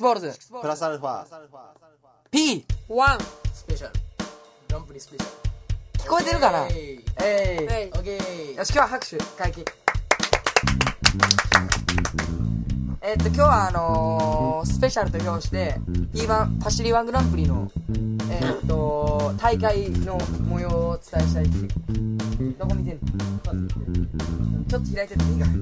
ボールズプラスアルファ P1 スペシャルグランプリスペシャル。 聞こえてるかな。 オッケー。 よし、今日は拍手解禁。今日はスペシャルと評して P1 パシリ1グランプリの大会の模様をお伝えしたいです。どこ見てんの？ちょっと開いててもいいか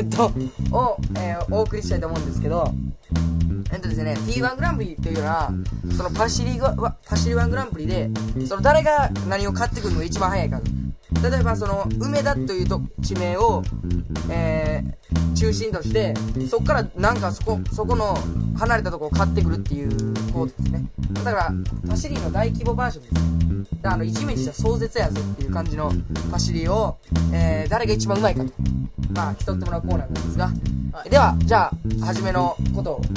お送りしたいと思うんですけど、ですね、P1 グランプリというのはそのパシリ1グランプリでその誰が何を買ってくるのが一番早いか。例えばその梅田という地名を、中心としてそこからなんかそこの離れたところを買ってくるっていうコードですね。だからパシリの大規模バージョンですね。だから一面にした壮絶やぞっていう感じのパシリを、誰が一番うまいかと競ってもらうコーナーなんですが、ではじゃあ初めのことを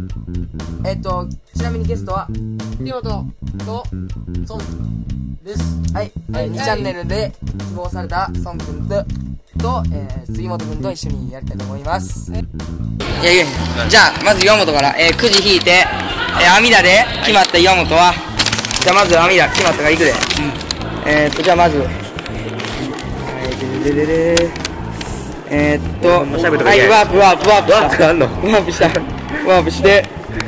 ちなみにゲストはリオとソンです。 はい、2チャンネルで希望されたソン君と杉本君と一緒にやりたいと思います。じゃあまず岩本から、くじ引いて、阿弥陀で決まった岩本は、じゃあまず阿弥陀決まったからいくで、じゃあまずはいワープして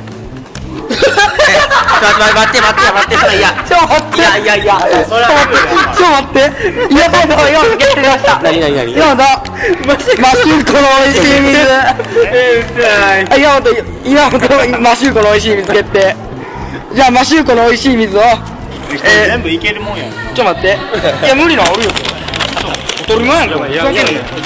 待ってそれいやちょ待ってそれは待って岩本ゲットしました。何岩本マシューコの美味しい水岩本マシューコの美味しい水決定。じゃあマシューコの美味しい水を全部いけるもんやん。 ちょ待っていや無理なおるよ。当たり前やんか。ジョーカー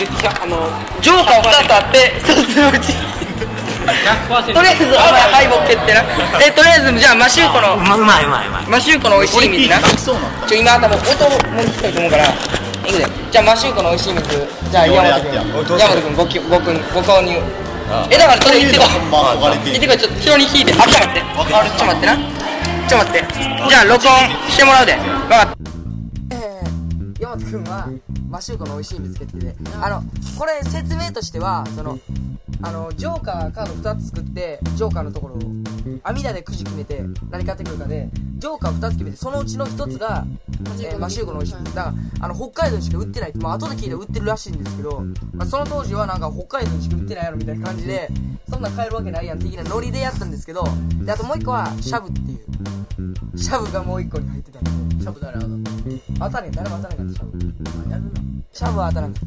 2つあって1つのうちとりあえずお前敗北決定な。とりあえずじゃあマシューコのマシューコの美味しい水な。今頭音も聞きたいと思うからいくで。じゃあマシューコの美味しい水、じゃあ山本君ご購入。だからそれ言ってこいちょっと人に聞いて。ちょっと待ってじゃあ録音してもらうで。分かった。山本君はマシューコの美味しい水決定で、これ説明としてはジョーカーカード2つ作ってジョーカーのところを阿弥陀でくじ決めて何買ってくるかで、ジョーカー2つ決めてそのうちの1つが、マシューコの美味しい水だから北海道にしか売ってないって、後で聞いたら売ってるらしいんですけど、その当時はなんか北海道にしか売ってないやろみたいな感じで、そんなん買えるわけないやん的なノリでやったんですけど、であともう1個はシャブっていうシャブがもう1個に入ってたんで、 シャブ誰誰も当たらなかったシャブは当たらなかった。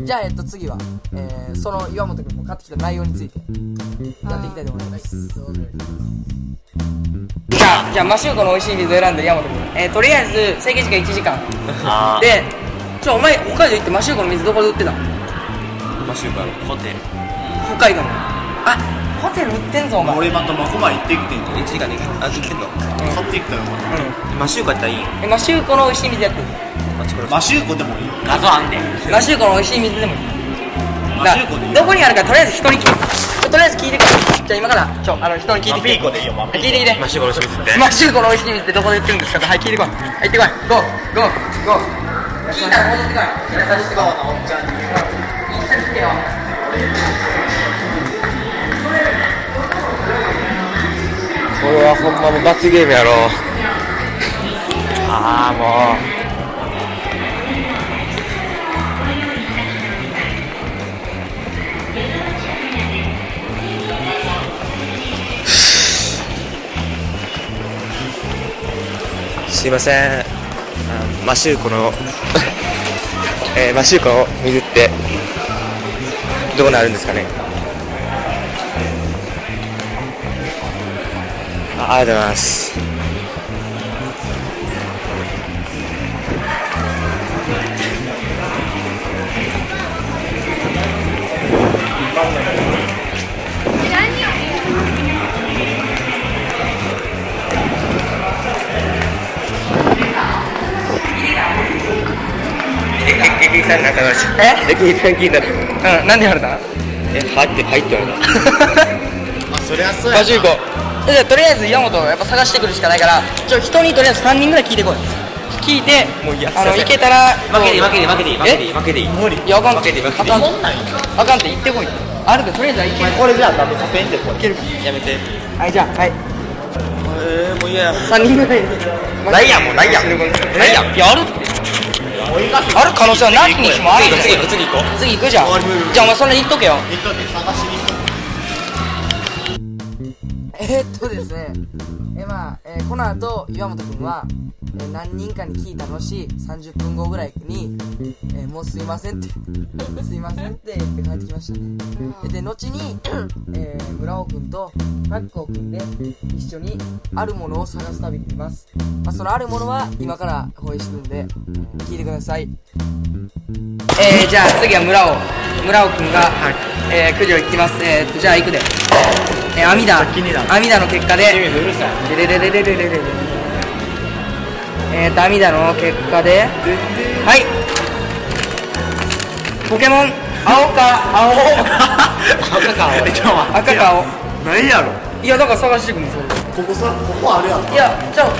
じゃあ次は、その岩本君も買ってきた内容についてやっていきたいと思います。じゃあマシューコの美味しい水を選んだ岩本君、とりあえず制限時間1時間で、お前北海道行ってマシューコの水どこで売ってたの？ マシューコのホテル北海道のホテル売ってんぞお前。 俺またまこまで行ってきてんの。 1時間で行ってんの買ってきたよ。 マシューコやったらいいよ。 マシューコの美味しい水やってる。 マシューコでもいいよ。 画像あんでマシューコの美味しい水でもいい。 マシューコでいいよ。 どこにあるかとりあえず人に聞いて、とりあえず聞いてくれ。じゃあ今から人に聞いてきて。 ピーコでいいよ。 聞いてきて。 マシューコの水ってマシューコの美味しい水ってどこで売ってるんですか。はい、聞いてこい。はい、行ってこい。ゴー聞いたら戻ってこい。優しそうなおっちゃんに一緒に来てよ。 これはほんまもう罰ゲームやろ。もうすいません、マシューコのマシューコの水ってどうなるんですかね。ありがとうございます。 なんでやるだ？ 入って言われた。 そりゃそうやな。 マシューコ。じゃあとりあえず岩本をやっぱ探してくるしかないから、人にとりあえず3人ぐらい聞いてこい。聞いてもういやいけたら負けでいい。無理。 いやあかんって負けでいい。 あかんって言ってこい。あるでとりあえずはいける。 これじゃあダメさせんでこれ。 いける。 やめて。 はいじゃあはいもういいや。 3人ぐらいないやん、もうないやん。ないやん。 いやあるある可能性はなきにしもあるよ次行こう。 次行くじゃんじゃあお前それ言っとけよ行っとけ、探しに行っとですねまあ、この後岩本君は、何人かに聞いたのし30分後ぐらいに、もうすいませんってすいませんって言って帰ってきましたねで後に、村尾君とタッグを組んで一緒にあるものを探す旅に出ます、まあ、そのあるものは今から放映してるんで、聞いてくださいじゃあ次は村尾君が、9時を行きます。じゃあ行くで。阿弥陀の結果で、阿弥陀の結果で、はい。ポケモン、青か青。赤か青。 ないやろ。 いや、だから探してくんですよ。 ここあるやん。 いや、ちゃう。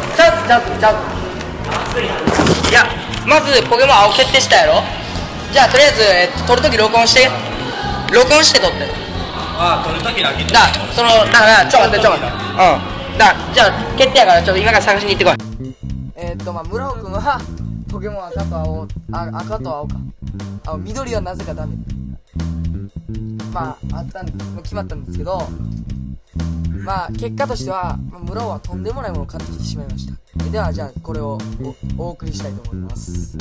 いや、まずポケモン青決定したやろ。じゃあとりあえず、撮るとき録音して撮ってああ、撮るときだけだからちょっと待ってじゃあ決定やからちょっと今から探しに行ってこいまあ村尾君はポケモン赤と青か緑はなぜかダメまあ決まったんですけどまあ結果としては村尾はとんでもないものを買ってきてしまいましたではじゃあこれをお送りしたいと思います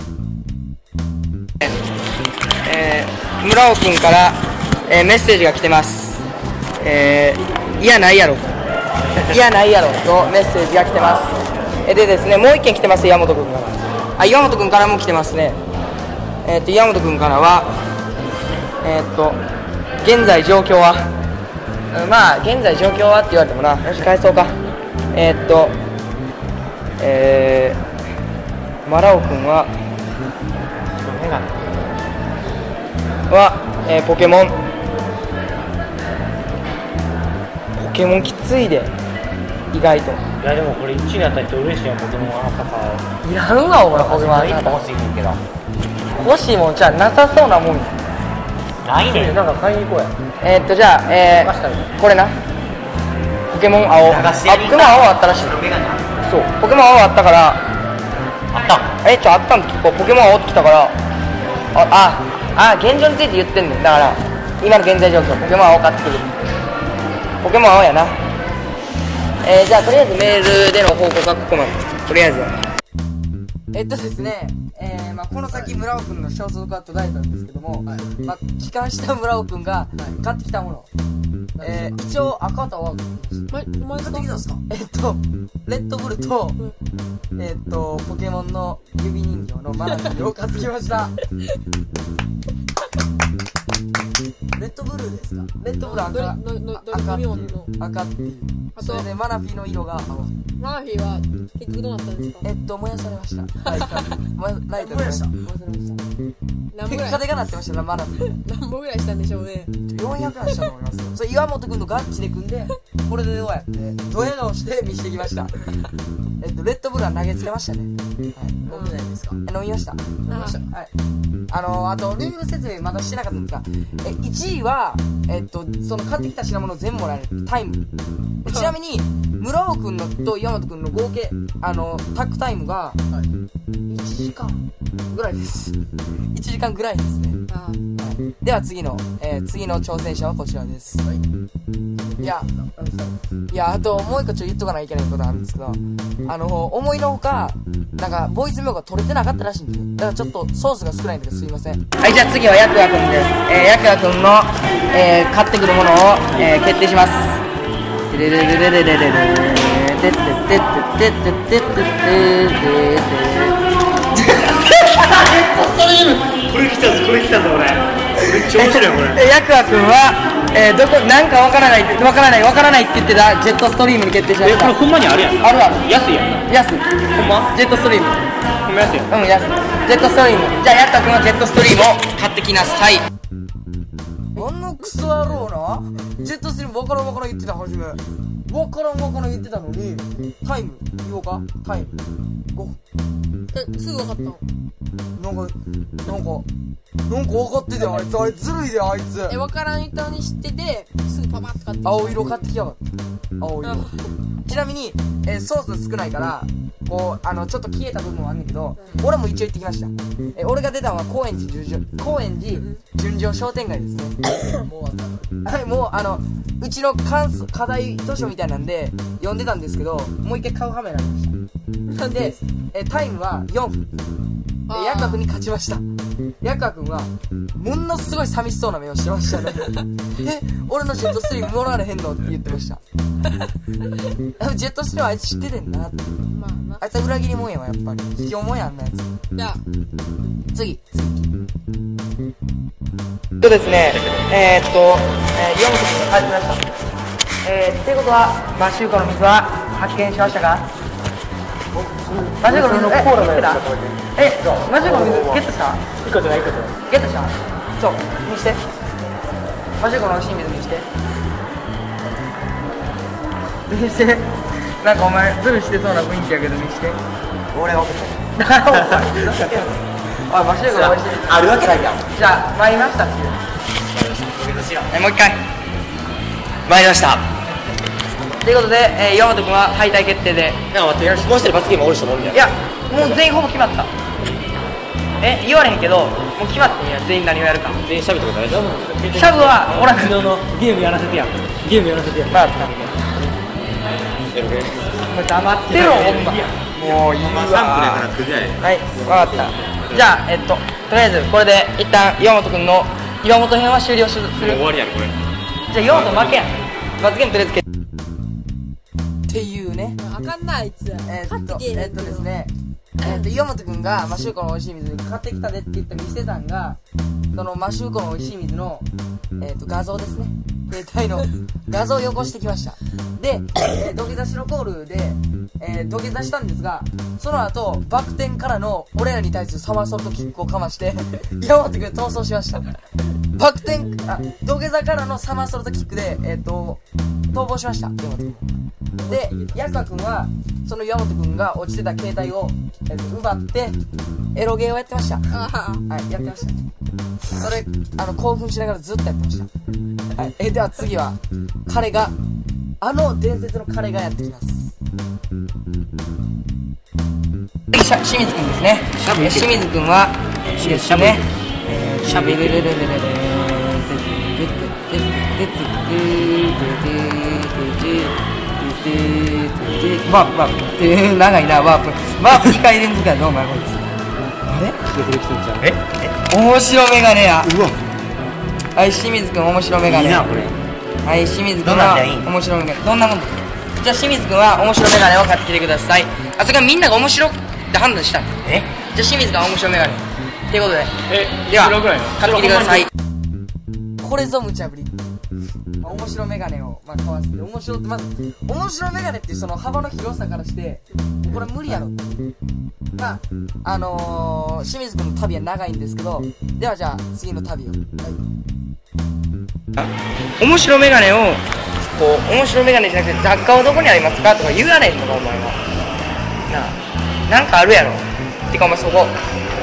村尾くんから、メッセージが来てます。いやないやろとメッセージが来てます。でですね、もう一件来てます。岩本くんから岩本くんからも来てますね。岩本くんからは現在状況はまあ現在状況はって言われてもなよし返そうかマラオくんはポケモンきついで意外といやでもこれ1位だったら嬉しいよポケモン赤かいらんわお前ポケモン赤 1個欲しいねんけど欲しいもんじゃなさそうなもんないねんなんか買いに行こうやじゃあこれなポケモン青ポケモン青あったらしいそうポケモン青あったからあったんポケモン青ってきたから現状について言ってんねんだから今の現在状況ポケモン青買ってくるポケモン青やなじゃあとりあえずメールでの報告はここまでとりあえずですねまあ、この先村尾くんの消息は途絶えたんですけども、まあ、帰還した村尾くんが買ってきたもの、一応赤と青がお前買ってきたんすか？ レッドブルと、ポケモンの指人形のマナティーを買ってきましたレッドブルですか？レッドブル赤っていうそれでマナフィーの色が青マナフィーは結局どうなったんですか？ 燃やされましたライト燃やされました結果でがなってましたなマナフィー何本ぐらいしたんでしょうね。 400円したと思いますよそれ岩本くんとガッチで組んでこれでどうやってドヤ顔して見せてきましたレッドブルは投げつけましたね飲んでないですか？飲みましたはいあとルール説明まだしてなかったんですが1位はその買ってきた品物全部もらえるタイムちなみに村尾くんのと岩本くんの合計タッグタイムが1時間ぐらいです1時間ぐらいですねでは次の挑戦者はこちらです、いやあともう一個言っとかないといけないことあるんですけど思いのほかなんかボイスメモが取れてなかったらしいんですよだからちょっとソースが少ないんですいませんはいじゃあ次はヤクヤくんですヤクヤくんの、買ってくるものを、決定しますレレレレレレレレテテテテテテテテこれ来たぞ俺めっちゃ面白いこれヤクヤくんはなんかわからないって言ってたジェットストリームに決定しましたこれほんまにあるやんある安いやんな安いほんまジェットストリームほんま安いやん安いジェットストリームじゃあヤクヤくんはジェットストリームを買ってきなさいクソ野郎なジェットストリームわからん言ってた初めわからん言ってたのにタイム言おうかタイム5 すぐ分かったの？ なんかなんか分かってたよ、あいつ。あれずるいで、あいつ。 分からん人に知ってて、すぐパパッと買ってきた。 青色買ってきやがった。青色。ちなみに、ソース少ないから、こう、ちょっと消えた部分はあんねんけど、俺も一応行ってきました。俺が出たのは高円寺純情商店街ですね。はい、もううちの課題図書みたいなんで、読んでたんですけど、もう一回買う羽目になりました。で、タイムは4分。ヤクワ君に勝ちました。ヤクワ君は、ものすごい寂しそうな目をしてましたね。俺のジェットストリームもらわれへんのって言ってました。ジェットストリームあいつ知っててんなって。 まあな。 あいつは裏切りもんやわ、やっぱり。卑怯もんやんなやつ。 じゃあ、 次。ですね、4分に帰ってきました。っていうことは、マシューコの水は発見しましたか？マシューコの水、コーラがやったマシューコの水、ゲットした？ いいことない、いいことない。 ゲットした？そう、見して。マシューコの美味しい水見して。見して。なんかお前、ズルしてそうな雰囲気やけど見して。 俺が送った。 おい、マシューコの美味しい水。 あるわけないやん。 じゃあ、参りましたっていう。もう一回。 参りました。 ということで、岩本君は敗退決定で。 いや、待って、もう一人罰ゲームおる人もおるんや。 いや、もう全員ほぼ決まった。言われへんけど、もう決まってんや、全員何をやるか。 全員シャブとか大丈夫？ シャブは、ほら、 昨日のゲームやらせてやん。ゲームやらせてやん。 まあ、もう黙ってろ、ほんま。もういいわ。はい、わかった。じゃあ、とりあえず、これで一旦岩本君の岩本編は終了する。 終わりやろ、これ。 じゃあ、岩本負けやん。罰ゲームとりあえずっていうね。 あかんな、あいつ。 ですね。岩本君がマシューコの美味しい水買ってきたでって言って見せたんが、そのマシューコの美味しい水の、画像ですね。携帯の画像をよこしてきました。で、土下座しのコールで、土下座したんですが、その後、バク転からの俺らに対するサマーソルトキックをかまして、岩本君逃走しました。土下座からのサマーソルトキックで、逃亡しました、岩本君。で、ヤクワ君は、その岩本君が落ちてた携帯を、奪って、エロゲーをやってました。はい、やってました。それ、興奮しながらずっとやってました。はい、では次は、伝説の彼がやってきます。清水君ですね。清水君は、ですね。シャブレレレレレレワープ長いな、ワープ2回連続やぞ、お前こいつ。あれ面白メガネや。うわ、はい、清水君面白メガネ。いいなこれ。はい、清水君は面白メガネ。どんなもんだ。じゃあ清水君は面白メガネを買ってきてください。あそこはみんなが面白って判断したの。じゃあ清水君は面白メガネっていうことで、では買ってきてください。これぞ無茶ぶり。面白メガネを、買わせて、面白って、まず面白メガネっていうその幅の広さからしてこれ無理やろって。清水君の旅は長いんですけど、ではじゃあ次の旅を。面白メガネをこう、面白メガネじゃなくて雑貨はどこにありますかとか言わないのか、お前は。なんかあるやろ。てかお前そこ、お前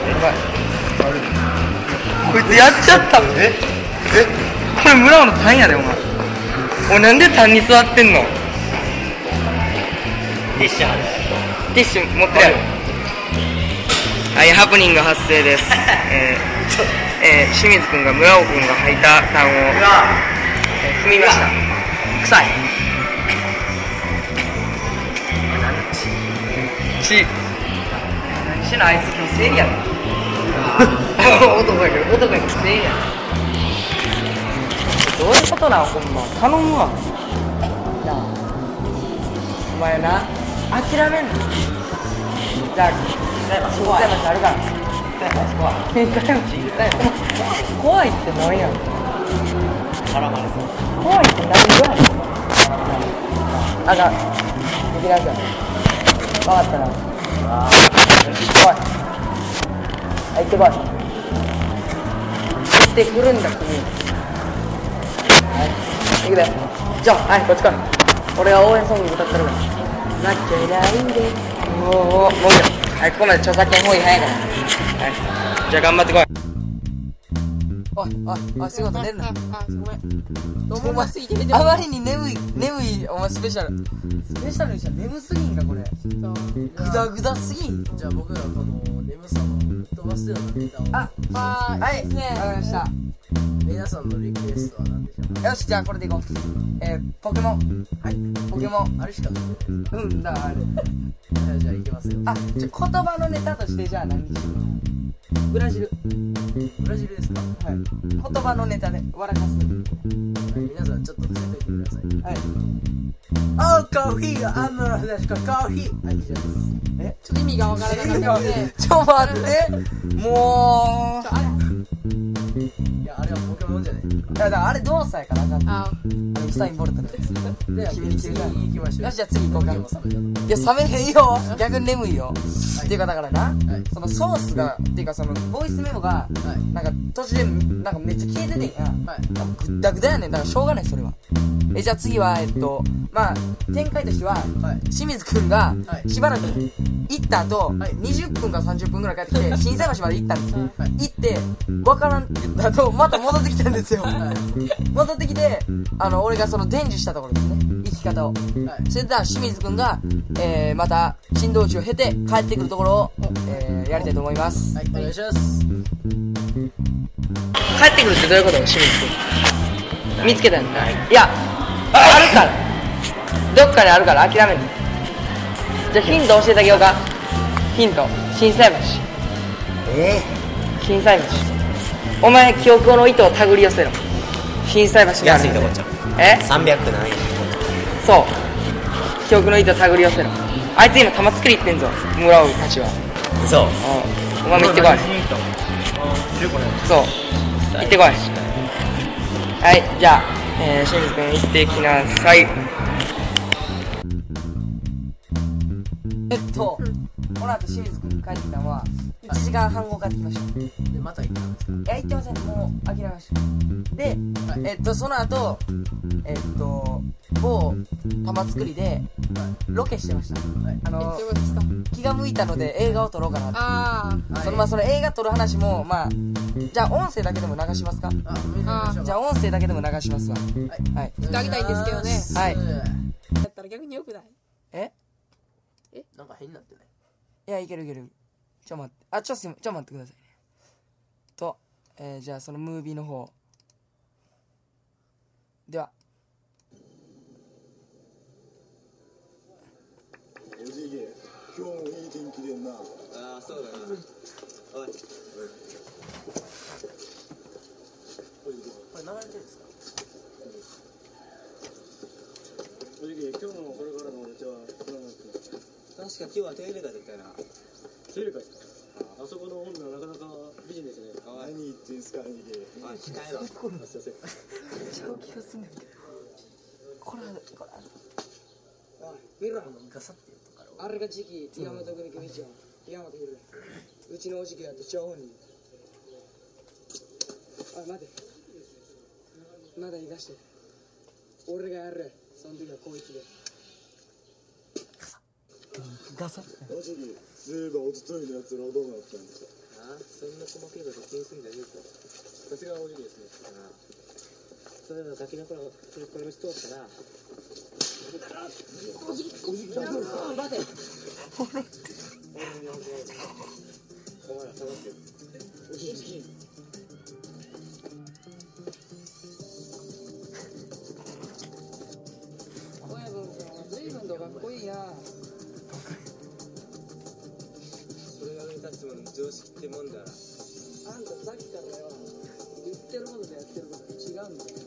こいつやっちゃった。これ村尾の単やで、お前。なんで単に座ってんの。ティッシュ持ってるやろ。はい、ハプニング発生です。清水君が村尾君が履いたタンを、踏みました。臭い。何しな、あいつ今日生理やろ。男やけど生理やろ。どういうことなの、ほんま頼むわ。なあ、お前な、諦めんの。じゃあ、そこはあるから。怖いって何やん。怖いって何がやん。あかん、行きなさい。分かったな。来い。行ってこい。行ってくるんだ、君。はい、行くで。じゃあ、はい、こっち来い。俺が応援ソング歌ってるから。なっちゃいないんで。もういいよ。はい、ここまで著作権法違反やから。はい、じゃあ頑張ってこい。 おい仕事寝るな。 あ、ごめん。 お前あまりに眠いお前スペシャルにしたら眠すぎんかこれ。グダグダすぎん。 じゃあ僕らこの眠さを飛ばすようなネタを。 はいわかりました。 皆さんのリクエストは何でしょうか。 よしじゃあこれでいこう。ポケモン。はいポケモン。 あれしか出てない。 うんだからあれ。 じゃあ行きますよ。 じゃあ言葉のネタとしてじゃあ何にしよう。ブラジルですか。はい言葉のネタで笑かす。 皆さんちょっと伏せておいてください。 はいコーヒーがあんの話かコーヒー。はい以上です。 ちょっと意味がわからなかったので。 ちょ待ってもうあれいやあれはポケモンじゃない。 だからあれ動作やからあかん。 あ、 ウサインボルトのやつ。 では次行きましょう。 よしじゃあ次行こうか。いもう冷めたの。 や冷めへんよ逆に眠いよ。っていうかだからな、 はいそのソースがっていうかそのボイスメモがはいなんか途中でなんかめっちゃ消えててんや。 はい。 グッダグダやねんだからしょうがないそれは。じゃあ次はまあ展開としてははい清水くんがはいしばらく行った後、 はい 20分か30分ぐらい帰ってきて心斎橋まで行ったんですよ。 はい行ってわからんって言った後また戻ってきたんですよ。戻ってきて俺がその伝授したところですね生き方を。 はい。 それでは清水くんが、また珍道中を経て帰ってくるところを、やりたいと思います。 はいお願いします。 帰ってくるってどういうこと清水くん見つけたんだ。いやあるからどっかにあるから諦める。じゃあヒント教えてあげようか。ヒント心斎橋。心斎橋お前記憶の糸を手繰り寄せろ。心斎橋にある安いとこちゃう。300何円。 そう記憶の糸を手繰り寄せろ。あいつ今玉作り行ってんぞ村尾たちは。 そう。 お前も行ってこい。そう行ってこい。はいじゃあ、清水くん行ってきなさい。この後清水くん帰ってきたのは1時間半後帰ってきました。 でまた行ったんですか。 いや行ってませんもう諦めましたで、その後某玉作りでロケしてました。 どういうことですか。 気が向いたので映画を撮ろうかなって。 あその映画撮る話もまあじゃあ音声だけでも流しますか。 見てみましょうじゃあ音声だけでも流しますわ。はいあ、あげたいんですけどね。 はいやったら逆によくない。 なんか変になってない。 いやいけるいける。ちょ待ってちょ待ってくださいね。じゃあそのムービーの方ではおじげ、今日もいい天気でんな。 ああ、そうだな。おい。 これ流れてるんですか。 おじげ、今日のこれからのお茶はどうなってる。 確か今日は手入れが出たよな。 テレビかい。あそこの女なかなか美人ですね。何言ってんすか、おじげ。 おい、控えろ。 すいません。 ちゃう気がすんねんけどこれミラーのガサっていうところ。 あれが時期山本組組長山本組うちのおじきやって張本人。待てまだ言い出して俺がやる。その時はこいつでガサおじげ、そういえばおとといのやつらはどうなったんですか。 ああ、そんな細けいこと気にすんじゃねえぞ。 さすがおじげですね。 ああ。そういうのガキの頃、これ見しとったな。 待てお前ら下がって。おじげ。 親分随分とかっこいいな。 それが上に立つもの常識ってもんだな。 あんたさっきからよ言ってることとやってることが違うんだよ。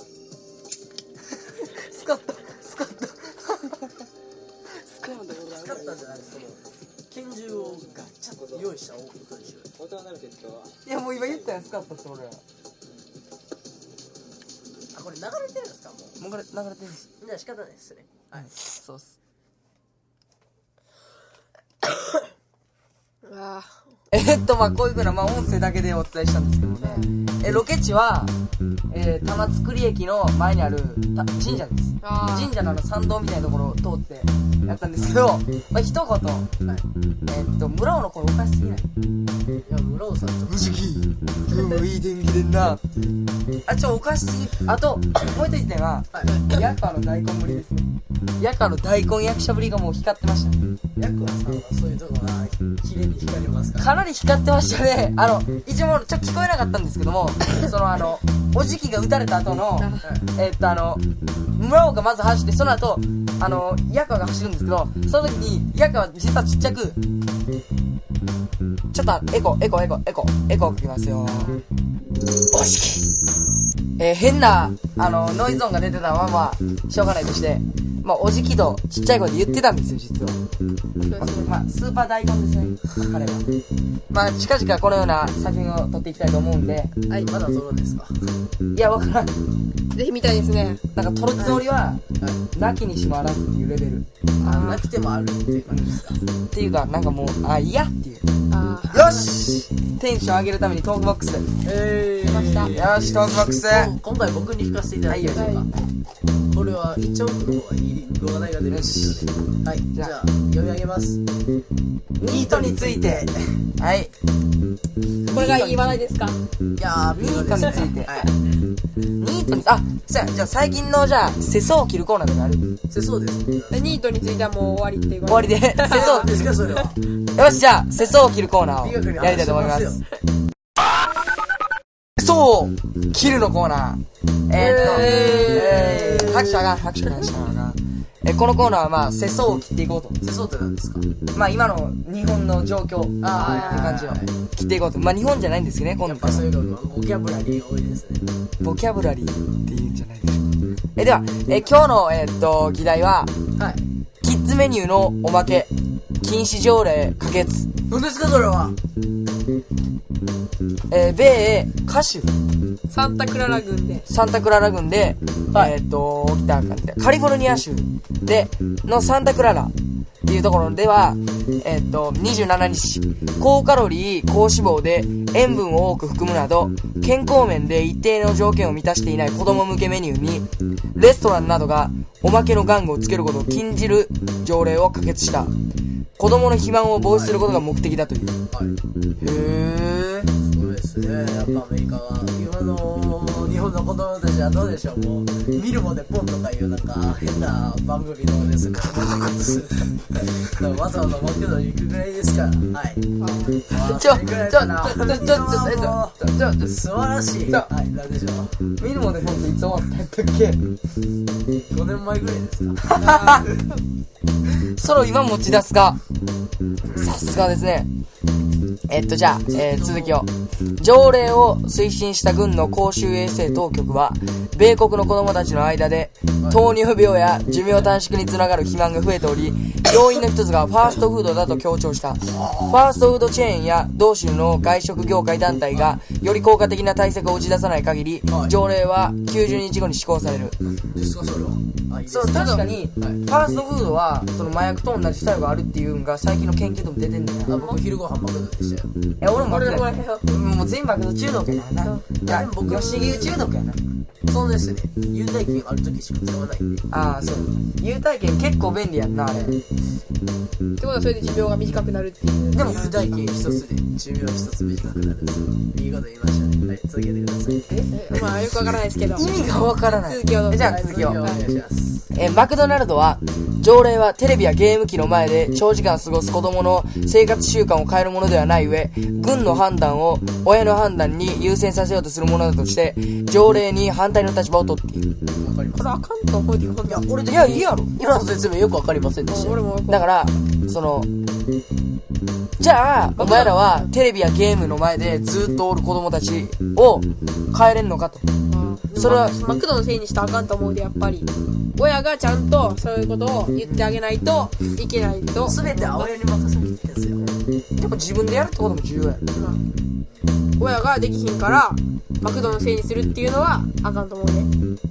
スカッとスカッターじゃないです。拳銃をガチャッと用意した音と一緒。 音は慣れてると。 いやもう今言ったやんスカッとって俺ら。 あ、これ流れてるんですか。もうもうこれ流れてるんです。 じゃあ仕方ないですね。はい。 そうっす。 まあこういう風な、まあ音声だけでお伝えしたんですけどね。ロケ地は、玉造駅の前にある神社です。神社の参道みたいなところを通ってやったんですけど、まあ一言、村尾の声おかしすぎない？ いや、村尾さんと藤木、今日もいい天気でんな。おかしすぎ。あと、もう一点は、ヤカの大根ぶりですね。ヤカの大根役者ぶりがもう光ってました。 ヤクワさんはそういうとこが綺麗に光りますか？ かなり光ってましたね。一応ちょっと聞こえなかったんですけども、おじきが撃たれた後の、村尾がまず走って、その後、ヤカが走るんですけど、その時に、ヤカは実はちっちゃく、ちょっと、エコーかけますよ。おじき。変な、ノイズ音が出てたまま、しょうがないとして、まあ、おじきとちっちゃい声で言ってたんですよ、実は。まあ、スーパー大根ですね、彼は。まあ、近々このような作品を撮っていきたいと思うんで。 はい、まだ撮るんですか？ いや、わからん。 ぜひ見たいですね。 なんか撮るつもりは、なきにしもあらずっていうレベル。 なくてもあるっていう感じですか？ っていうか、なんかもう、いやっていう。よしテンション上げるためにトークボックス。 出ました。 よし、トークボックス。 今回僕に弾かせていただいていいでしょうか？これは一丁目の方がいい話題が出るんですよね。はい、じゃあ読み上げます。ニートについて。はい。 これがいい話題ですか？ いやー、 ニートについて。 はい。 ニートに、じゃあ最近の世相を切るコーナーとかある？ 世相です。 ニートについてはもう終わりっていう終わりで。世相ですか、それは。 よし、じゃあ世相を切るコーナーをやりたいと思います。世相を切るのコーナー。拍手が。このコーナーはまあ世相を切っていこうと。 世相って何ですか？ まあ今の日本の状況っていう感じを切っていこうと。まあ日本じゃないんですけどね、今度。 やっぱそういうのボキャブラリー多いですね。 ボキャブラリーっていうんじゃないでしょうか。では、今日の議題は、 はい。 キッズメニューのおまけ禁止条例可決。 何ですかそれは？ 米歌手サンタクララ郡で、 起きた感じで、カリフォルニア州でのサンタクララっていうところでは、27日、高カロリー、高脂肪で塩分を多く含むなど、健康面で一定の条件を満たしていない子供向けメニューに、レストランなどがおまけの玩具をつけることを禁じる条例を可決した。子供の肥満を防止することが目的だという。 はい。 へー。 そうですね。やっぱアメリカは、今の日本の子供たちはどうでしょう。もう、見るもでポンとかいうなんか変な番組のですから、わざわざマクドに行くぐらいですから。はい。素晴らしい。はい、なんでしょう。 見るもでポンっていつ終わったんやったっけ ？5年前ぐらいですか？ それを今持ち出すか。さすがですね。じゃあ、続きを。条例を推進した軍の公衆衛生当局は、米国の子供たちの間で、糖尿病や寿命短縮につながる肥満が増えており、要因の一つがファーストフードだと強調した。ファーストフードチェーンや同州の外食業界団体が、より効果的な対策を打ち出さない限り、条例は90日後に施行される。 ですか、それは。 そう、確かに、ファーストフードは、その麻薬と同じ作用があるっていうのが最近の研究でも出てんだよ。 僕昼ご飯マクドでしたよ。 俺ももう全員マクド中毒やからな。いや、僕吉牛中毒やな。 そうですね。優待券ある時しか使わないんで。 ああ、そう。優待券結構便利やんな、あれ。ってことはそれで寿命が短くなるっていう。 でも優待券一つで寿命一つ短くなるんですよ。いいこと言いましたね。はい、続けてください。 まあよくわからないですけど。 意味がわからない。 続きをどうぞ。 じゃあ続きを。 お願いします。 マクドナルドは、条例はテレビやゲーム機の前で長時間過ごす子供の生活習慣を変えるものではない上、軍の判断を親の判断に優先させようとするものだとして、条例に反対の立場を取っている。 わかります。 これあかんと思うてこんな。 いや、いいやろ。 今の説明よくわかりませんでした。 俺もだから、じゃあ、お前らはテレビやゲームの前でずっとおる子供たちを変えれんのかと。それはマクドのせいにしたらあかんと思うで、やっぱり親がちゃんとそういうことを言ってあげないといけないと。 全ては親に任せなきゃいけないんですよ。 でも自分でやるってことも重要や。 親ができひんからマクドのせいにするっていうのはあかんと思うね。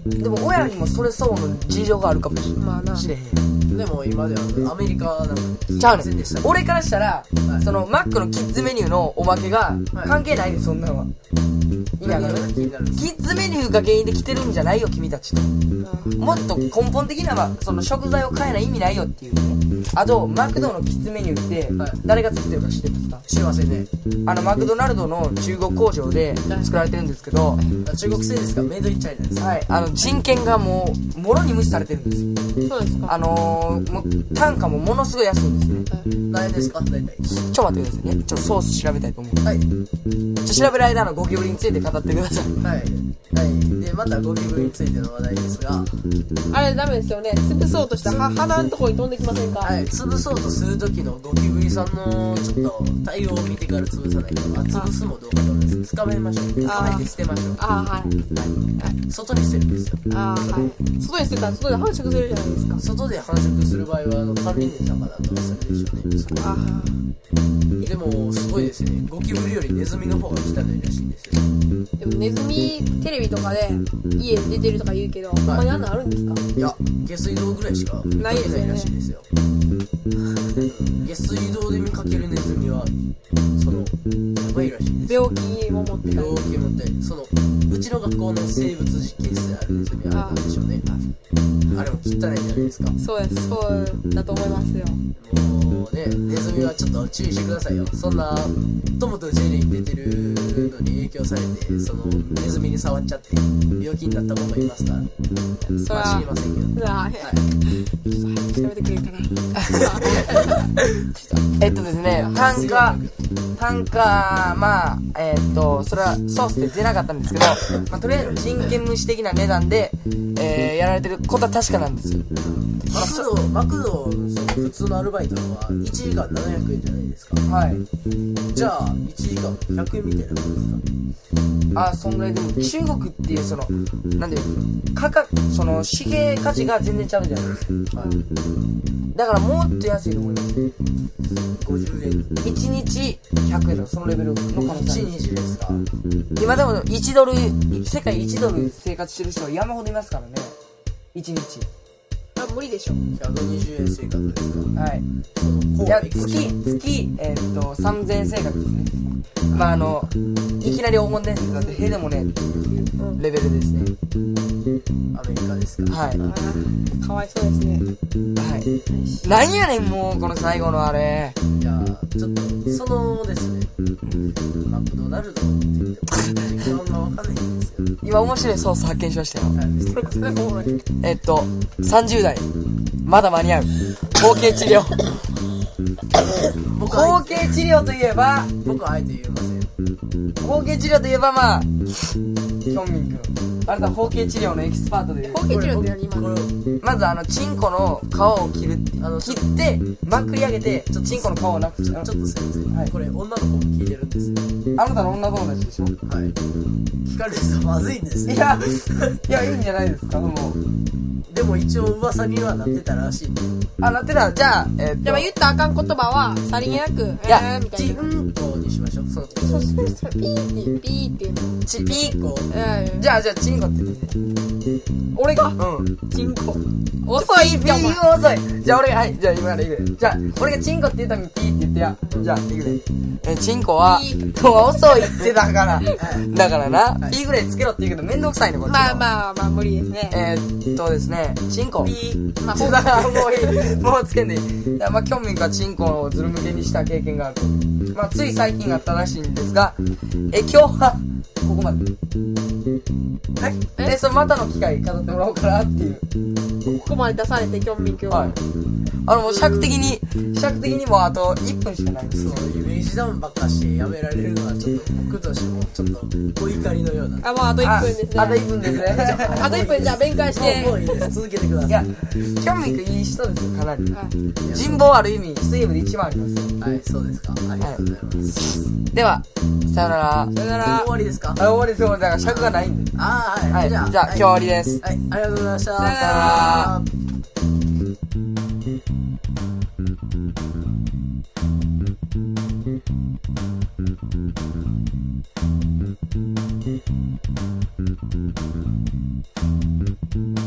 でも親にもそれ相応の事情があるかもしまあな。 れへん。 でも今ではアメリカなんかちゃうねん全然でした。 俺からしたら、そのマックのキッズメニューのおまけが関係ないねん、そんなのは。意味わかる？ 気になる。 キッズメニューが原因で来てるんじゃないよ、君たちと。もっと根本的な、その食材を変えない意味ないよっていうね。あと、マクドのキッズメニューって、誰が作ってるか知ってますか？ 知りませんね。 マクドナルドの中国工場で作られてるんですけど、 中国製ですか？メイドインチャイナですか？ はい、人権がもう、もろに無視されてるんですよ。 そうですか。 もう、単価もものすごい安いんですね。 何円ですか？大体。 ちょ待ってくださいね。ソース調べたいと思う。 はい。 調べる間のゴキブリについて語ってください。 はい。はい。で、またゴキブリについての話題ですが、 あれダメですよね。潰そうとしたら鼻のところに飛んできませんか？ はい。潰そうとする時のゴキブリさんのちょっと対応を見てから潰さないと。潰すもどうかと思います。捕まえましょう。捕まえて捨てましょう。 はい。 外に捨てるんですよ。 はい。外に捨てたら外で繁殖するじゃないですか。 外で繁殖する場合は管理人さんかなとかするでしょうね。そこでもすごいですね。ゴキブリよりネズミの方が汚いらしいんですよ。 でもネズミテレビとかで家出てるとか言うけど、ほんまにあんなんあるんですか？ いや、下水道ぐらいしか見かけないらしいですよ。下水道で見かけるネズミはやばいらしいです。 病気も持ってたり。 病気を持ってうちの学校の生物実験室であるネズミはあれなんでしょうね。あれも汚いじゃないですか。 そうです。そうだと思いますよ。 もうね、ネズミはちょっと注意してくださいよ。そんなトムとジェリーに出てるのに影響されて、そのネズミに触っちゃって病気になった子もいますから。 そら、 知りませんけど。 はい。調べてくれるかな。 ですね、単価、それはソースで出なかったんですけど、とりあえず人権無視的な値段で、やられてることは確かなんですよ。 マクドのその普通のアルバイトのは1時間700円じゃないですか。 はい。 じゃあ1時間100円みたいなもんですか？ そんぐらいでも中国っていうなんで価格、紙幣価値が全然ちゃうじゃないですか。だからもっと安いと思います。 50円。 1日100円とかそのレベルの可能性ある。 1日ですか？ 今でも1ドル、世界1ドル生活してる人は山ほどいますからね。1日。 無理でしょ。 120円生活ですか？ はい。いや、月、3000円生活ですね。いきなり黄金伝説だって、へでもね、レベルですね。 アメリカですか？ はい。 かわいそうですね。 はい。なんやねん、もう、この最後のあれ。 いやちょっと、ですね、マクドナルドって言っても、時間がわかんないんですよ。 今面白いソース発見しましたよ。 それおもろい。 30代。まだ間に合う。包茎治療。包茎治療といえば、 僕はあえて言いません。 包茎治療といえばヒョンミン君。あなた包茎治療のエキスパートで。 包茎治療って何今？ まずチンコの皮を切るって切ってまくり上げてチンコの皮をなくす。 ちょっとすいません、はい、これ女の子も聞いてるんですよ。 あなたの女友達でしょ？はい。 聞かれるとまずいんですよ。 いやいいんじゃないですか。もうでも一応噂にはなってたらしい。 なってた。じゃあでも言ったらあかん言葉はさりげなくみたいな。 チンコにしましょう。そうピーっていうの。 ピーコ。 じゃあチンコって言ってみて。俺がチンコ。遅いってお前。 遅い。じゃあ俺がじゃあ今から行くで。じゃあ俺がチンコって言ったらピーって言ってや。じゃあ行くで。チンコは遅いってだからだからな、ピーぐらいつけろって言うけどめんどくさいねこれ。 まあ無理ですね。 ですね、チンコ。 ピー。まあだからもういい。もうつけんでいい。キョンミンがチンコをズル向けにした経験がある。つい最近あったらしいんですが、今日はここまで。そのまたの機会飾ってもらおうかなっていう。 ここまで出されてキョンミン今日。 はい。もう尺的にもあと1分しかないんですよ。 イメージダウンばっかしてやめられるのはちょっと僕としてもちょっとお怒りのような。 もうあと1分ですね。 あと1分ですね。 あと1分じゃあ弁解して。 もういいです。続けてください。 いや、キョンミン君いい人ですよ、かなり。人望ある意味、水泳部で一番あります。 はい、そうですか。ありがとうございます。 では、さよなら。 さよなら。 終わりですか？ 終わりですよ。だから尺がないんで。 はい。 じゃあ今日終わりです。 はい、ありがとうございました。 さよなら。 うん。 うん